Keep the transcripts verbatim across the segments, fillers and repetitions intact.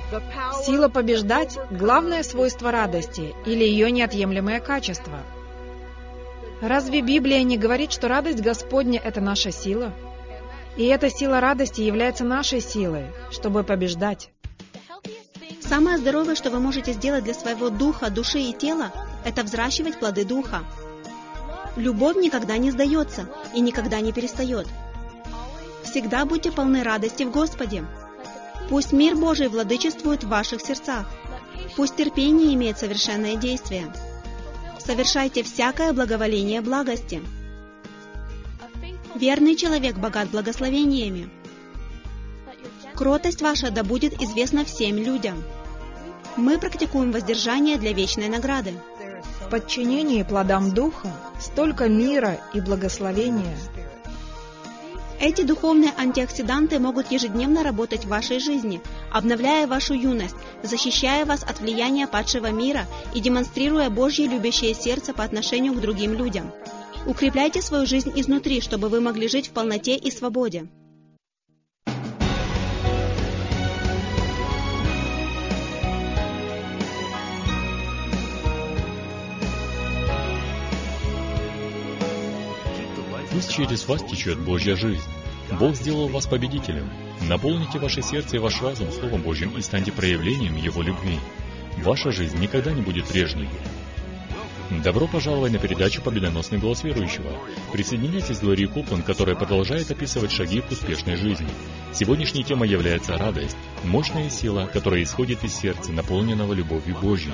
Сила побеждать – главное свойство радости или ее неотъемлемое качество. Разве Библия не говорит, что радость Господня – это наша сила? И эта сила радости является нашей силой, чтобы побеждать. Самое здоровое, что вы можете сделать для своего духа, души и тела, это взращивать плоды духа. Любовь никогда не сдается и никогда не перестает. Всегда будьте полны радости в Господе. Пусть мир Божий владычествует в ваших сердцах. Пусть терпение имеет совершенное действие. Совершайте всякое благоволение благости. Верный человек богат благословениями. Кротость ваша да будет известна всем людям. Мы практикуем воздержание для вечной награды. В подчинении плодам Духа столько мира и благословения. Эти духовные антиоксиданты могут ежедневно работать в вашей жизни, обновляя вашу юность, защищая вас от влияния падшего мира и демонстрируя Божье любящее сердце по отношению к другим людям. Укрепляйте свою жизнь изнутри, чтобы вы могли жить в полноте и свободе. Пусть через вас течет Божья жизнь. Бог сделал вас победителем. Наполните ваше сердце и ваш разум Словом Божьим и станьте проявлением Его любви. Ваша жизнь никогда не будет прежней. Добро пожаловать на передачу «Победоносный голос верующего». Присоединяйтесь к Глории Копланд, которая продолжает описывать шаги к успешной жизни. Сегодняшняя тема является радость, мощная сила, которая исходит из сердца, наполненного любовью Божьей.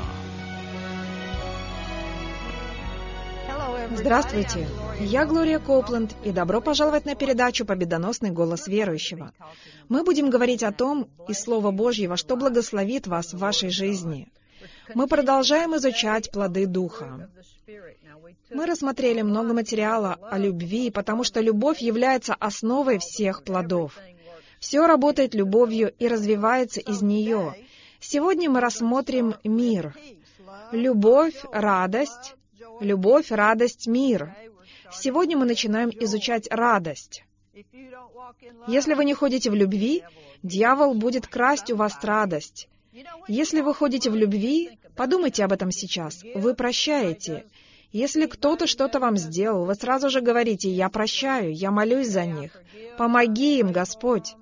Здравствуйте, я Глория Копланд, и добро пожаловать на передачу «Победоносный голос верующего». Мы будем говорить о том, из Слова Божьего, что благословит вас в вашей жизни. Мы продолжаем изучать плоды Духа. Мы рассмотрели много материала о любви, потому что любовь является основой всех плодов. Все работает любовью и развивается из нее. Сегодня мы рассмотрим мир. Любовь, радость, любовь, радость, мир. Сегодня мы начинаем изучать радость. Если вы не ходите в любви, дьявол будет красть у вас радость. Если вы ходите в любви, подумайте об этом сейчас, вы прощаете. Если кто-то что-то вам сделал, вы сразу же говорите: «Я прощаю, я молюсь за них. Помоги им, Господь».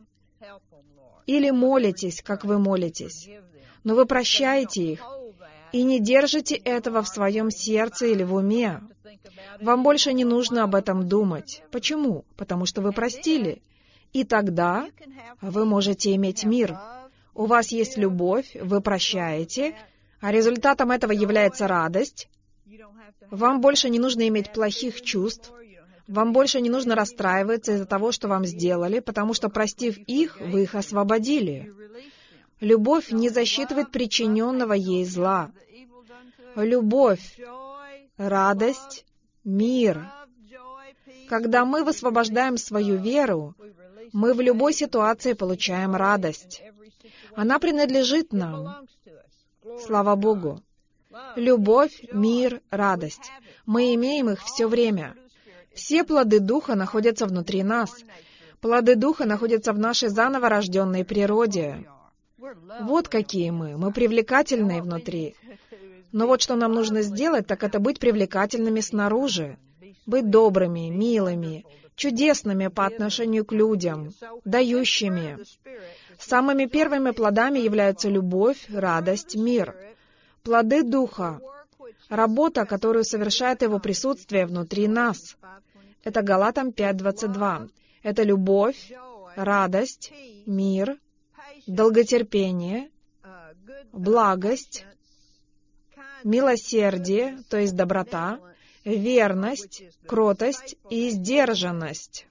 Или молитесь, как вы молитесь. Но вы прощаете их. И не держите этого в своем сердце или в уме. Вам больше не нужно об этом думать. Почему? Потому что вы простили. И тогда вы можете иметь мир. У вас есть любовь, вы прощаете, а результатом этого является радость. Вам больше не нужно иметь плохих чувств. Вам больше не нужно расстраиваться из-за того, что вам сделали, потому что, простив их, вы их освободили. Любовь не засчитывает причиненного ей зла. Любовь, радость, мир. Когда мы высвобождаем свою веру, мы в любой ситуации получаем радость. Она принадлежит нам. Слава Богу. Любовь, мир, радость. Мы имеем их все время. Все плоды Духа находятся внутри нас. Плоды Духа находятся в нашей заново рожденной природе. Вот какие мы. Мы привлекательные внутри. Но вот что нам нужно сделать, так это быть привлекательными снаружи. Быть добрыми, милыми, чудесными по отношению к людям, дающими. Самыми первыми плодами являются любовь, радость, мир. Плоды Духа. Работа, которую совершает Его присутствие внутри нас. Это Галатам пять двадцать два. Это любовь, радость, мир, долготерпение, благость, милосердие, то есть доброта, верность, кротость и сдержанность.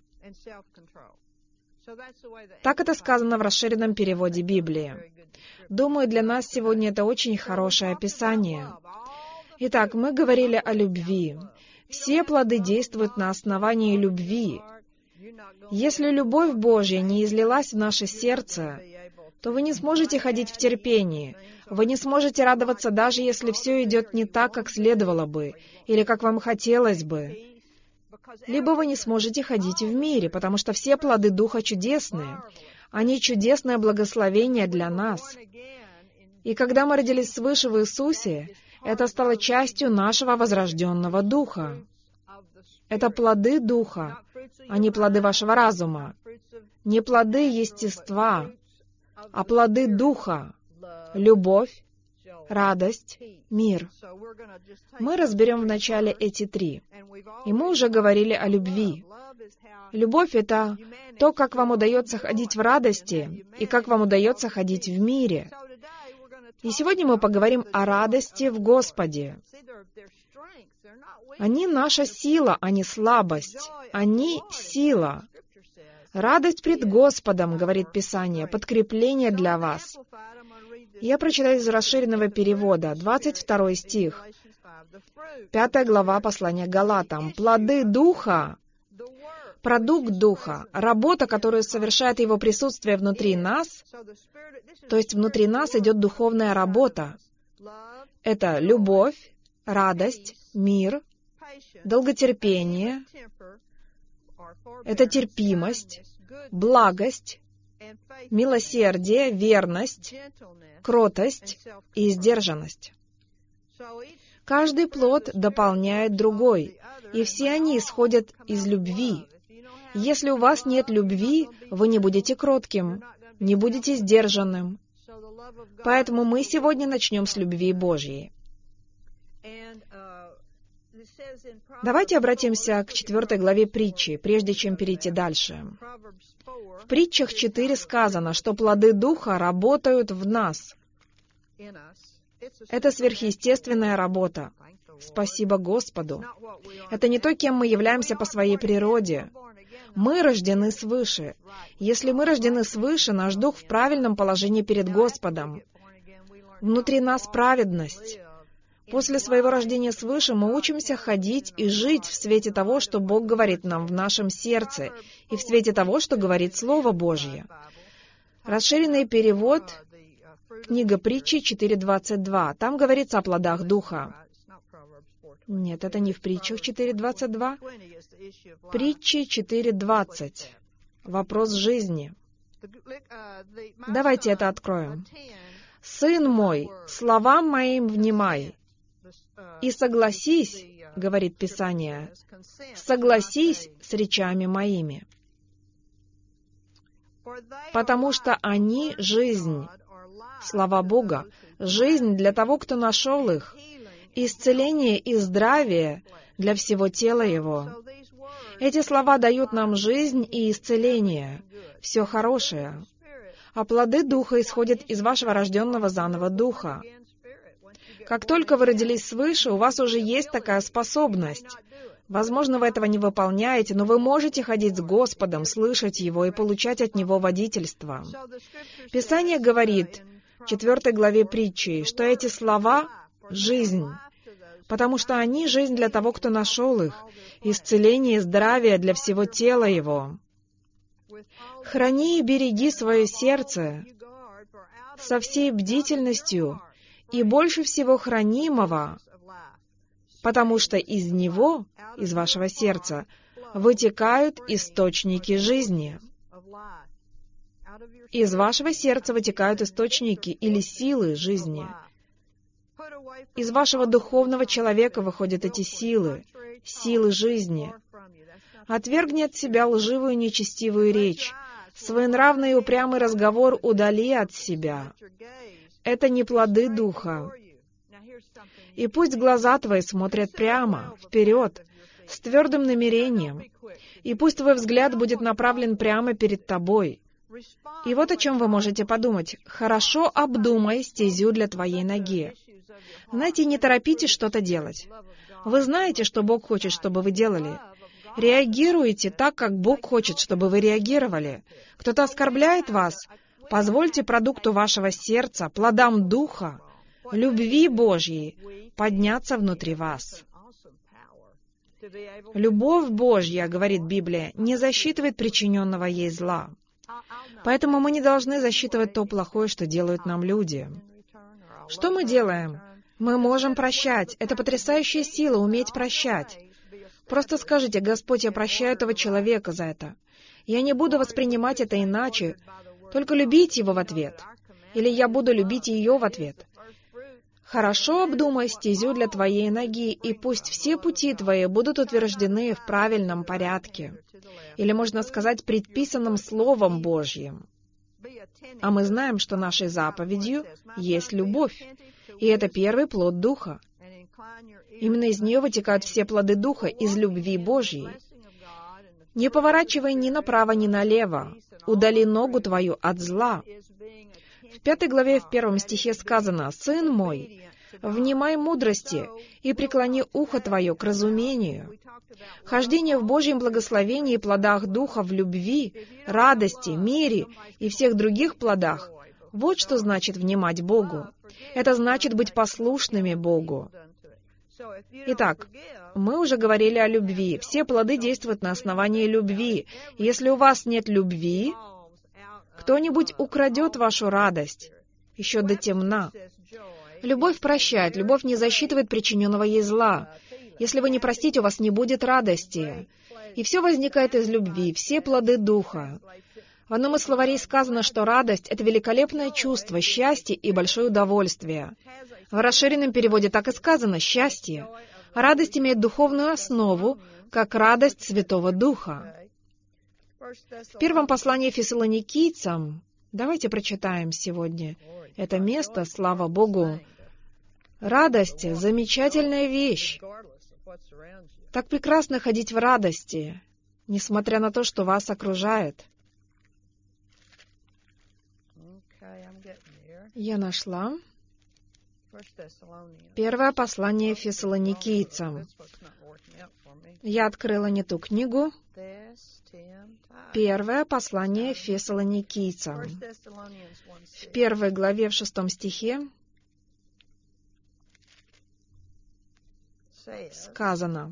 Так это сказано в расширенном переводе Библии. Думаю, для нас сегодня это очень хорошее описание. Итак, мы говорили о любви. Все плоды действуют на основании любви. Если любовь Божья не излилась в наше сердце, то вы не сможете ходить в терпении, вы не сможете радоваться, даже если все идет не так, как следовало бы, или как вам хотелось бы. Либо вы не сможете ходить в мире, потому что все плоды Духа чудесные. Они чудесное благословение для нас. И когда мы родились свыше в Иисусе, это стало частью нашего возрожденного духа. Это плоды духа, а не плоды вашего разума, не плоды естества, а плоды духа, любовь, радость, мир. Мы разберем вначале эти три. И мы уже говорили о любви. Любовь — это то, как вам удается ходить в радости и как вам удается ходить в мире. И сегодня мы поговорим о радости в Господе. Они наша сила, а не слабость. Они сила. Радость пред Господом, говорит Писание, подкрепление для вас. Я прочитаю из расширенного перевода, двадцать второй стих, пятая глава послания к Галатам. Плоды Духа, продукт Духа, работа, которую совершает Его присутствие внутри нас, то есть внутри нас идет духовная работа. Это любовь, радость, мир, долготерпение, это терпимость, благость, милосердие, верность, кротость и сдержанность. Каждый плод дополняет другой, и все они исходят из любви. Если у вас нет любви, вы не будете кротким, не будете сдержанным. Поэтому мы сегодня начнем с любви Божьей. Давайте обратимся к четвертой главе притчи, прежде чем перейти дальше. В притчах четыре сказано, что плоды Духа работают в нас. Это сверхъестественная работа. Спасибо Господу. Это не то, кем мы являемся по своей природе. Мы рождены свыше. Если мы рождены свыше, наш дух в правильном положении перед Господом. Внутри нас праведность. После своего рождения свыше мы учимся ходить и жить в свете того, что Бог говорит нам в нашем сердце, и в свете того, что говорит Слово Божье. Расширенный перевод, книга притчи четыре двадцать два. Там говорится о плодах Духа. Нет, это не в притчах четыре двадцать два. Притчи четыре двадцать. Вопрос жизни. Давайте это откроем. «Сын мой, словам моим внимай, и согласись, — говорит Писание, — согласись с речами моими, потому что они — жизнь». Слова Бога — жизнь для того, кто нашел их, исцеление и здравие для всего тела его. Эти слова дают нам жизнь и исцеление, все хорошее. А плоды Духа исходят из вашего рожденного заново Духа. Как только вы родились свыше, у вас уже есть такая способность. Возможно, вы этого не выполняете, но вы можете ходить с Господом, слышать Его и получать от Него водительство. Писание говорит в четвертой главе притчи, что эти слова — жизнь, потому что они — жизнь для того, кто нашел их, исцеление и здравие для всего тела его. Храни и береги свое сердце со всей бдительностью и больше всего хранимого, потому что из него, из вашего сердца, вытекают источники жизни. Из вашего сердца вытекают источники или силы жизни. Из вашего духовного человека выходят эти силы, силы жизни. Отвергни от себя лживую нечестивую речь. Своенравный и упрямый разговор удали от себя. Это не плоды Духа. И пусть глаза твои смотрят прямо, вперед, с твердым намерением. И пусть твой взгляд будет направлен прямо перед тобой. И вот о чем вы можете подумать. Хорошо обдумай стезю для твоей ноги. Знаете, не торопитесь что-то делать. Вы знаете, что Бог хочет, чтобы вы делали. Реагируйте так, как Бог хочет, чтобы вы реагировали. Кто-то оскорбляет вас? Позвольте продукту вашего сердца, плодам Духа, любви Божьей подняться внутри вас. Любовь Божья, говорит Библия, не засчитывает причиненного ей зла. Поэтому мы не должны засчитывать то плохое, что делают нам люди. Что мы делаем? Мы можем прощать. Это потрясающая сила — уметь прощать. Просто скажите: «Господь, я прощаю этого человека за это. Я не буду воспринимать это иначе, только любить его в ответ». Или «Я буду любить ее в ответ». «Хорошо обдумай стезю для твоей ноги, и пусть все пути твои будут утверждены в правильном порядке». Или можно сказать, предписанным Словом Божьим. А мы знаем, что нашей заповедью есть любовь, и это первый плод Духа. Именно из нее вытекают все плоды Духа, из любви Божьей. «Не поворачивай ни направо, ни налево, удали ногу твою от зла». В пятой главе, в первом стихе сказано: «Сын мой, внимай мудрости и преклони ухо твое к разумению». Хождение в Божьем благословении и плодах Духа в любви, радости, мире и всех других плодах — вот что значит внимать Богу. Это значит быть послушными Богу. Итак, мы уже говорили о любви. Все плоды действуют на основании любви. Если у вас нет любви, кто-нибудь украдет вашу радость еще до темна. Любовь прощает, любовь не засчитывает причиненного ей зла. Если вы не простите, у вас не будет радости. И все возникает из любви, все плоды Духа. В одном из словарей сказано, что радость — это великолепное чувство, счастье и большое удовольствие. В расширенном переводе так и сказано — счастье. Радость имеет духовную основу, как радость Святого Духа. В первом послании Фессалоникийцам, давайте прочитаем сегодня это место, слава Богу. Радость — замечательная вещь. Так прекрасно ходить в радости, несмотря на то, что вас окружает. Я нашла первое послание Фессалоникийцам. Я открыла не ту книгу. Первое послание Фессалоникийцам. В первой главе, в шестом стихе сказано: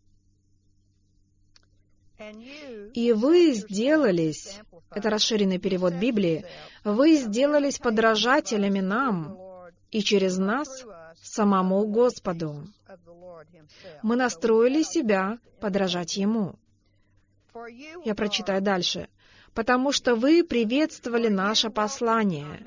«И вы сделались», это расширенный перевод Библии, «вы сделались подражателями нам, и через нас самому Господу». Мы настроили себя подражать Ему. Я прочитаю дальше. «Потому что вы приветствовали наше послание,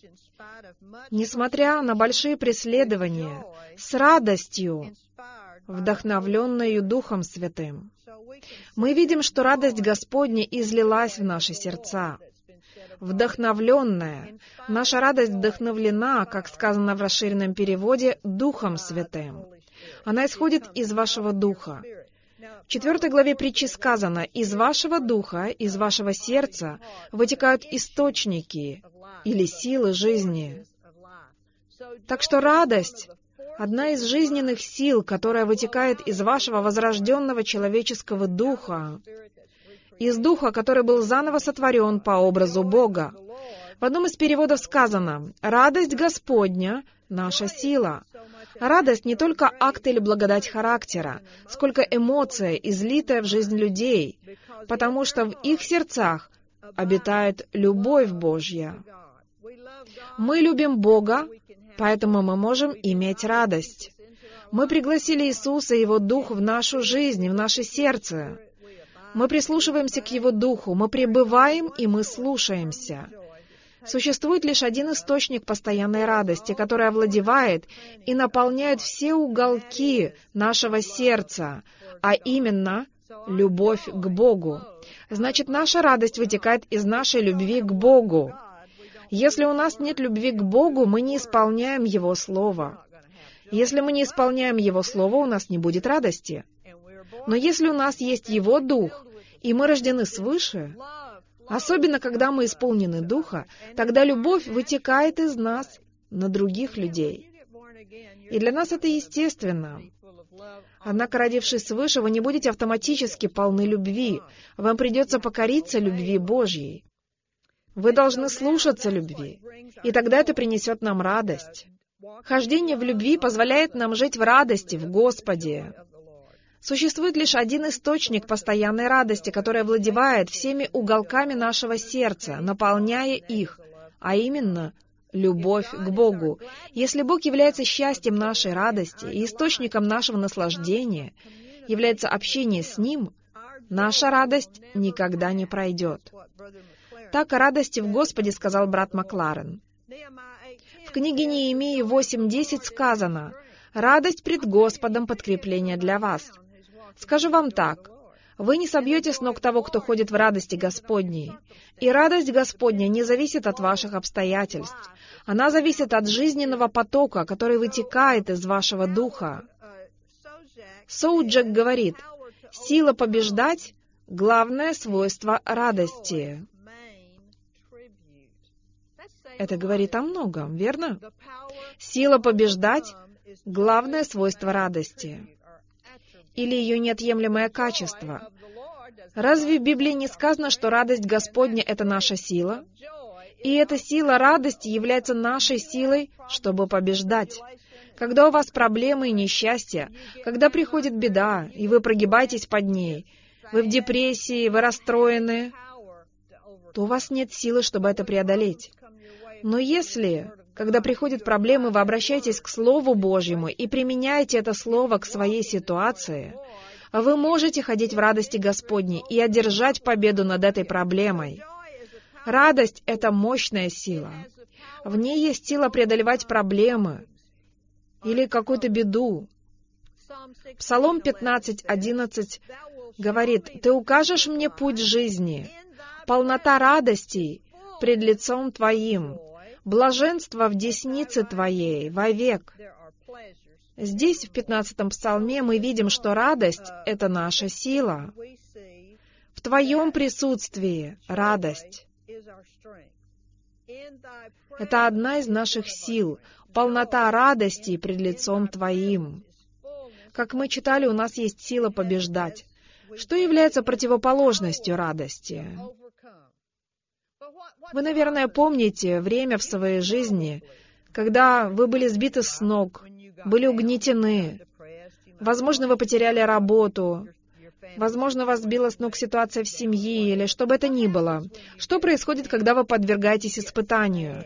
несмотря на большие преследования, с радостью, вдохновленную Духом Святым». Мы видим, что радость Господня излилась в наши сердца. Вдохновленная. Наша радость вдохновлена, как сказано в расширенном переводе, Духом Святым. Она исходит из вашего духа. В четвертой главе притчи сказано: «Из вашего духа, из вашего сердца вытекают источники или силы жизни». Так что радость — одна из жизненных сил, которая вытекает из вашего возрожденного человеческого духа, из духа, который был заново сотворен по образу Бога. В одном из переводов сказано: «Радость Господня — наша сила». Радость не только акт или благодать характера, сколько эмоция, излитая в жизнь людей, потому что в их сердцах обитает любовь Божья. Мы любим Бога, поэтому мы можем иметь радость. Мы пригласили Иисуса и Его Дух в нашу жизнь, в наше сердце. Мы прислушиваемся к Его Духу, мы пребываем и мы слушаемся. Существует лишь один источник постоянной радости, который овладевает и наполняет все уголки нашего сердца, а именно любовь к Богу. Значит, наша радость вытекает из нашей любви к Богу. Если у нас нет любви к Богу, мы не исполняем Его Слово. Если мы не исполняем Его Слово, у нас не будет радости. Но если у нас есть Его Дух, и мы рождены свыше, особенно когда мы исполнены Духа, тогда любовь вытекает из нас на других людей. И для нас это естественно. Однако, родившись свыше, вы не будете автоматически полны любви. Вам придется покориться любви Божьей. Вы должны слушаться любви, и тогда это принесет нам радость. Хождение в любви позволяет нам жить в радости, в Господе. Существует лишь один источник постоянной радости, который овладевает всеми уголками нашего сердца, наполняя их, а именно любовь к Богу. Если Бог является счастьем нашей радости и источником нашего наслаждения, является общение с Ним, наша радость никогда не пройдет. Так о радости в Господе сказал брат Макларен. В книге Неемии восемь десять сказано: «Радость пред Господом — подкрепление для вас». Скажу вам так: вы не собьете с ног того, кто ходит в радости Господней. И радость Господня не зависит от ваших обстоятельств. Она зависит от жизненного потока, который вытекает из вашего духа. Соуджек говорит: «Сила побеждать — главное свойство радости». Это говорит о многом, верно? Сила побеждать — главное свойство радости. Или ее неотъемлемое качество. Разве в Библии не сказано, что радость Господня — это наша сила? И эта сила радости является нашей силой, чтобы побеждать. Когда у вас проблемы и несчастья, когда приходит беда, и вы прогибаетесь под ней, вы в депрессии, вы расстроены, то у вас нет силы, чтобы это преодолеть. Но если, когда приходят проблемы, вы обращаетесь к Слову Божьему и применяете это Слово к своей ситуации, вы можете ходить в радости Господней и одержать победу над этой проблемой. Радость — это мощная сила. В ней есть сила преодолевать проблемы или какую-то беду. Псалом пятнадцать одиннадцать говорит: «Ты укажешь мне путь жизни, полнота радостей пред лицом Твоим, блаженство в деснице Твоей вовек». Здесь, в пятнадцатом псалме, мы видим, что радость — это наша сила. В Твоем присутствии радость. Это одна из наших сил, полнота радости пред лицом Твоим. Как мы читали, у нас есть сила побеждать. Что является противоположностью радости? Вы, наверное, помните время в своей жизни, когда вы были сбиты с ног, были угнетены. Возможно, вы потеряли работу. Возможно, вас сбила с ног ситуация в семье, или что бы это ни было. Что происходит, когда вы подвергаетесь испытанию?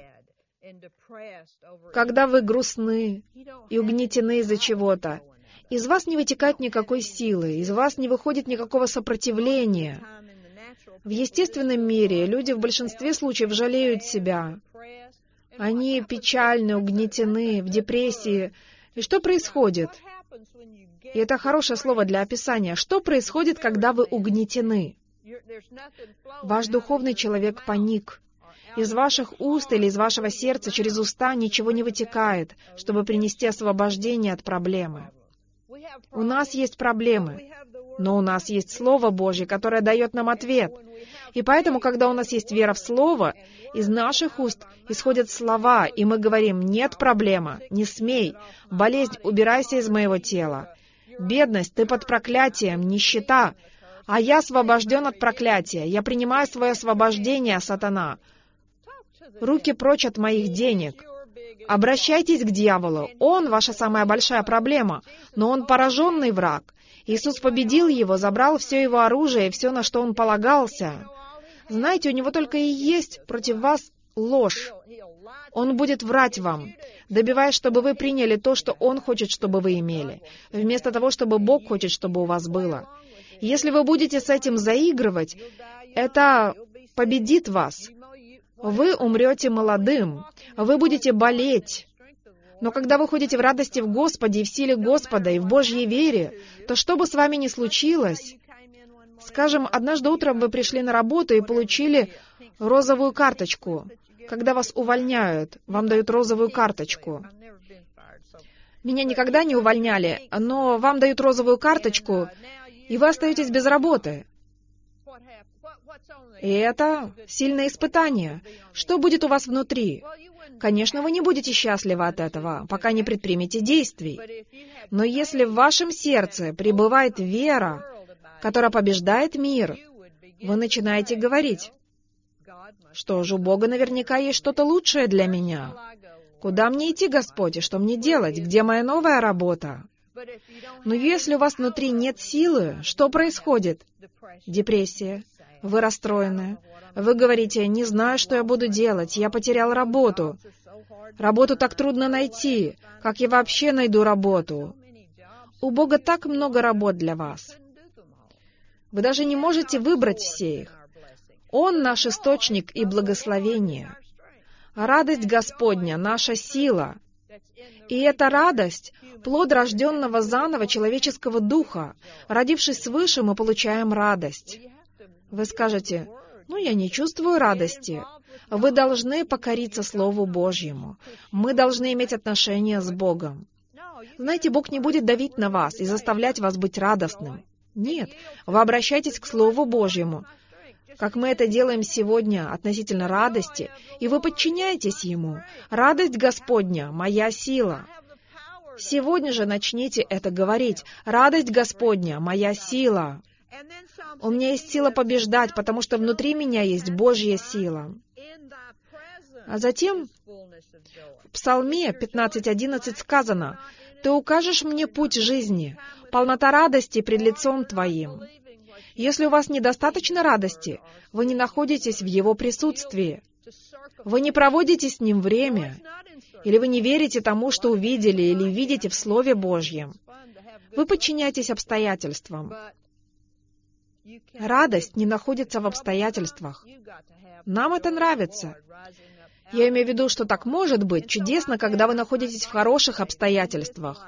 Когда вы грустны и угнетены из-за чего-то, из вас не вытекает никакой силы, из вас не выходит никакого сопротивления. В естественном мире люди в большинстве случаев жалеют себя. Они печальны, угнетены, в депрессии. И что происходит? И это хорошее слово для описания. Что происходит, когда вы угнетены? Ваш духовный человек паник. Из ваших уст или из вашего сердца через уста ничего не вытекает, чтобы принести освобождение от проблемы. У нас есть проблемы, но у нас есть Слово Божье, которое дает нам ответ. И поэтому, когда у нас есть вера в Слово, из наших уст исходят слова, и мы говорим: «Нет проблема, не смей, болезнь, убирайся из моего тела. Бедность, ты под проклятием, нищета, а я освобожден от проклятия, я принимаю свое освобождение, сатана. Руки прочь от моих денег». Обращайтесь к дьяволу. Он ваша самая большая проблема, но он пораженный враг. Иисус победил его, забрал все его оружие и все, на что он полагался. Знаете, у него только и есть против вас ложь. Он будет врать вам, добиваясь, чтобы вы приняли то, что он хочет, чтобы вы имели, вместо того, чтобы Бог хочет, чтобы у вас было. Если вы будете с этим заигрывать, это победит вас. Вы умрете молодым, вы будете болеть. Но когда вы ходите в радости в Господе и в силе Господа и в Божьей вере, то что бы с вами ни случилось, скажем, однажды утром вы пришли на работу и получили розовую карточку. Когда вас увольняют, вам дают розовую карточку. Меня никогда не увольняли, но вам дают розовую карточку, и вы остаетесь без работы. И это сильное испытание. Что будет у вас внутри? Конечно, вы не будете счастливы от этого, пока не предпримете действий. Но если в вашем сердце пребывает вера, которая побеждает мир, вы начинаете говорить: «Что же, у Бога наверняка есть что-то лучшее для меня. Куда мне идти, Господь, и что мне делать? Где моя новая работа?» Но если у вас внутри нет силы, что происходит? Депрессия. Вы расстроены. Вы говорите: «Не знаю, что я буду делать. Я потерял работу. Работу так трудно найти. Как я вообще найду работу?» У Бога так много работ для вас. Вы даже не можете выбрать все их. Он наш источник и благословение. Радость Господня — наша сила. И эта радость — плод рожденного заново человеческого духа. Родившись свыше, мы получаем радость. Вы скажете: «Ну, я не чувствую радости». Вы должны покориться Слову Божьему. Мы должны иметь отношения с Богом. Знаете, Бог не будет давить на вас и заставлять вас быть радостным. Нет, вы обращайтесь к Слову Божьему, как мы это делаем сегодня относительно радости, и вы подчиняетесь Ему. Радость Господня — моя сила. Сегодня же начните это говорить. Радость Господня — моя сила. У меня есть сила побеждать, потому что внутри меня есть Божья сила. А затем в Псалме пятнадцать одиннадцать сказано: «Ты укажешь мне путь жизни, полнота радости пред лицом Твоим». Если у вас недостаточно радости, вы не находитесь в Его присутствии. Вы не проводите с Ним время, или вы не верите тому, что увидели или видите в Слове Божьем. Вы подчиняетесь обстоятельствам. Радость не находится в обстоятельствах. Нам это нравится. Я имею в виду, что так может быть чудесно, когда вы находитесь в хороших обстоятельствах.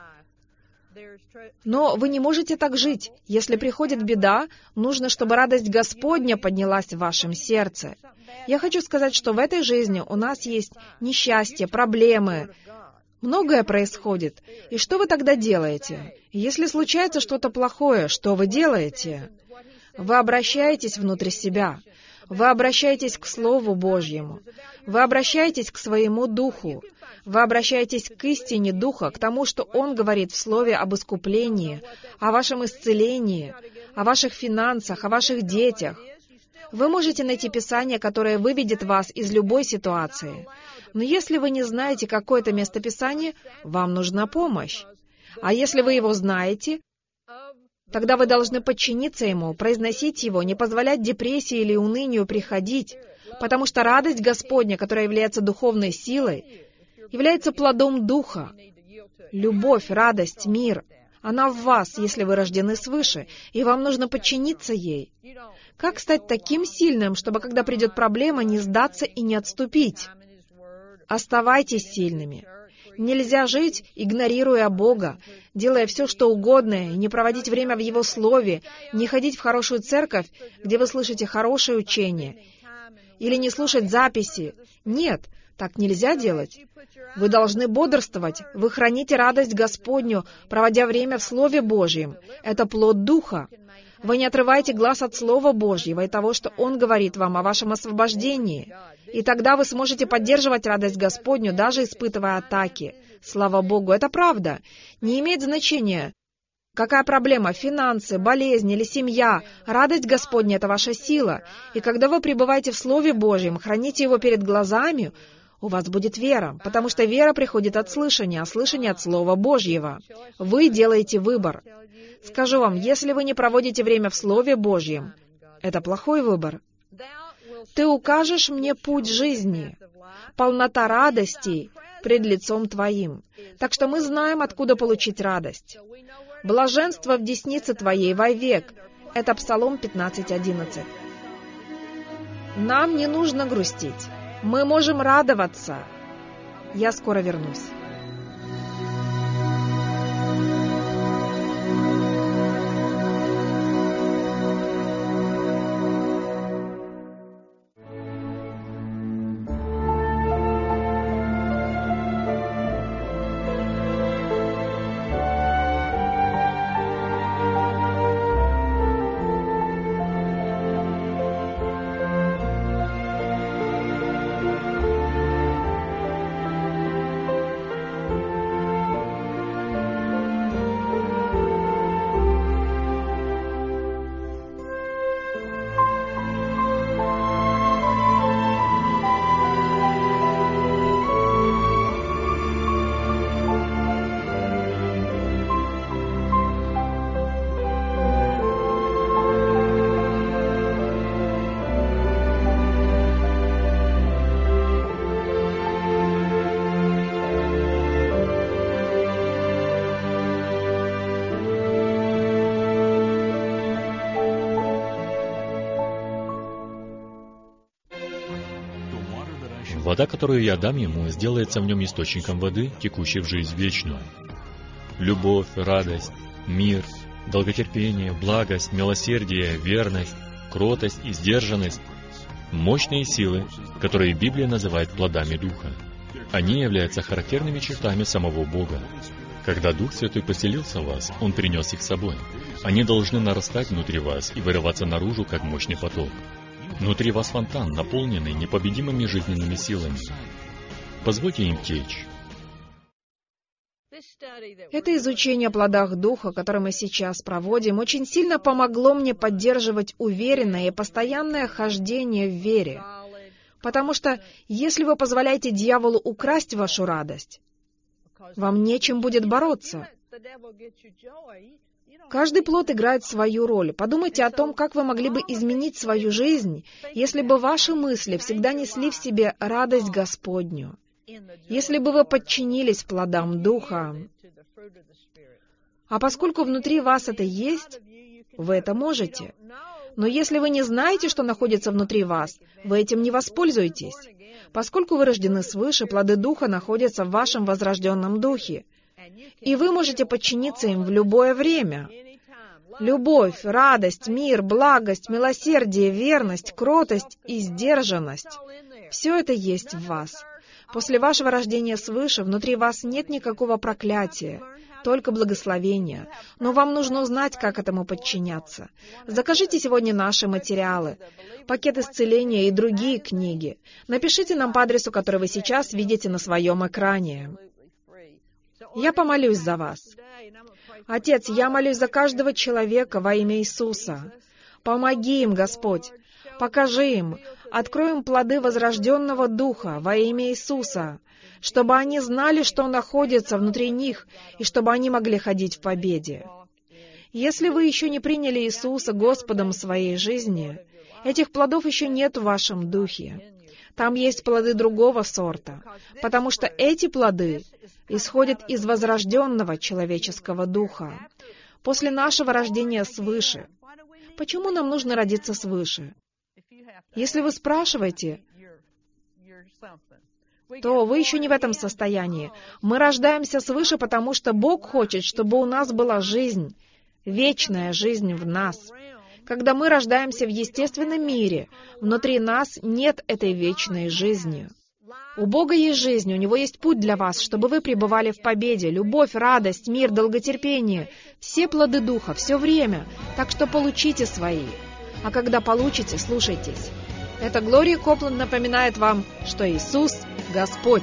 Но вы не можете так жить. Если приходит беда, нужно, чтобы радость Господня поднялась в вашем сердце. Я хочу сказать, что в этой жизни у нас есть несчастье, проблемы. Многое происходит. И что вы тогда делаете? Если случается что-то плохое, что вы делаете? Вы обращаетесь внутрь себя. Вы обращаетесь к Слову Божьему. Вы обращаетесь к своему Духу. Вы обращаетесь к истине Духа, к тому, что Он говорит в Слове об искуплении, о вашем исцелении, о ваших финансах, о ваших детях. Вы можете найти Писание, которое выведет вас из любой ситуации. Но если вы не знаете какое-то местописание, вам нужна помощь. А если вы его знаете, тогда вы должны подчиниться ему, произносить его, не позволять депрессии или унынию приходить, потому что радость Господня, которая является духовной силой, является плодом Духа. Любовь, радость, мир, она в вас, если вы рождены свыше, и вам нужно подчиниться ей. Как стать таким сильным, чтобы, когда придет проблема, не сдаться и не отступить? Оставайтесь сильными. Нельзя жить, игнорируя Бога, делая все, что угодно, и не проводить время в Его Слове, не ходить в хорошую церковь, где вы слышите хорошее учение, или не слушать записи. Нет, так нельзя делать. Вы должны бодрствовать, вы храните радость Господню, проводя время в Слове Божьем. Это плод Духа. Вы не отрываете глаз от Слова Божьего и того, что Он говорит вам о вашем освобождении. И тогда вы сможете поддерживать радость Господню, даже испытывая атаки. Слава Богу, это правда. Не имеет значения, какая проблема, финансы, болезнь или семья. Радость Господня — это ваша сила. И когда вы пребываете в Слове Божьем, храните его перед глазами, у вас будет вера, потому что вера приходит от слышания, а слышание от Слова Божьего. Вы делаете выбор. Скажу вам, если вы не проводите время в Слове Божьем, это плохой выбор. Ты укажешь мне путь жизни, полнота радости пред лицом Твоим. Так что мы знаем, откуда получить радость. Блаженство в деснице Твоей вовек. Это Псалом пятнадцать одиннадцать. Нам не нужно грустить. Мы можем радоваться. Я скоро вернусь. Вода, которую я дам ему, сделается в нем источником воды, текущей в жизнь вечную. Любовь, радость, мир, долготерпение, благость, милосердие, верность, кротость и сдержанность — мощные силы, которые Библия называет плодами Духа. Они являются характерными чертами самого Бога. Когда Дух Святой поселился в вас, Он принес их с собой. Они должны нарастать внутри вас и вырываться наружу, как мощный поток. Внутри вас фонтан, наполненный непобедимыми жизненными силами. Позвольте им течь. Это изучение о плодах Духа, которое мы сейчас проводим, очень сильно помогло мне поддерживать уверенное и постоянное хождение в вере. Потому что если вы позволяете дьяволу украсть вашу радость, вам нечем будет бороться. Каждый плод играет свою роль. Подумайте о том, как вы могли бы изменить свою жизнь, если бы ваши мысли всегда несли в себе радость Господню. Если бы вы подчинились плодам Духа. А поскольку внутри вас это есть, вы это можете. Но если вы не знаете, что находится внутри вас, вы этим не воспользуетесь. Поскольку вы рождены свыше, плоды Духа находятся в вашем возрожденном Духе. И вы можете подчиниться им в любое время. Любовь, радость, мир, благость, милосердие, верность, кротость и сдержанность — все это есть в вас. После вашего рождения свыше внутри вас нет никакого проклятия, только благословения. Но вам нужно узнать, как этому подчиняться. Закажите сегодня наши материалы, пакет исцеления и другие книги. Напишите нам по адресу, который вы сейчас видите на своем экране. Я помолюсь за вас. Отец, я молюсь за каждого человека во имя Иисуса. Помоги им, Господь. Покажи им, открой им плоды возрожденного Духа во имя Иисуса, чтобы они знали, что находится внутри них, и чтобы они могли ходить в победе. Если вы еще не приняли Иисуса Господом своей жизни, этих плодов еще нет в вашем духе. Там есть плоды другого сорта, потому что эти плоды исходят из возрожденного человеческого духа. После нашего рождения свыше. Почему нам нужно родиться свыше? Если вы спрашиваете, то вы еще не в этом состоянии. Мы рождаемся свыше, потому что Бог хочет, чтобы у нас была жизнь, вечная жизнь в нас. Когда мы рождаемся в естественном мире, внутри нас нет этой вечной жизни. У Бога есть жизнь, у Него есть путь для вас, чтобы вы пребывали в победе, любовь, радость, мир, долготерпение, все плоды Духа, все время, так что получите свои. А когда получите, слушайтесь. Это Глория Копланд напоминает вам, что Иисус — Господь.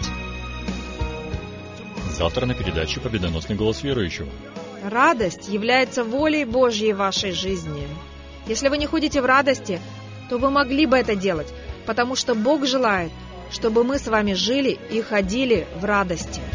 Завтра на передаче «Победоносный голос верующего». Радость является волей Божьей в вашей жизни. Если вы не ходите в радости, то вы могли бы это делать, потому что Бог желает, чтобы мы с вами жили и ходили в радости.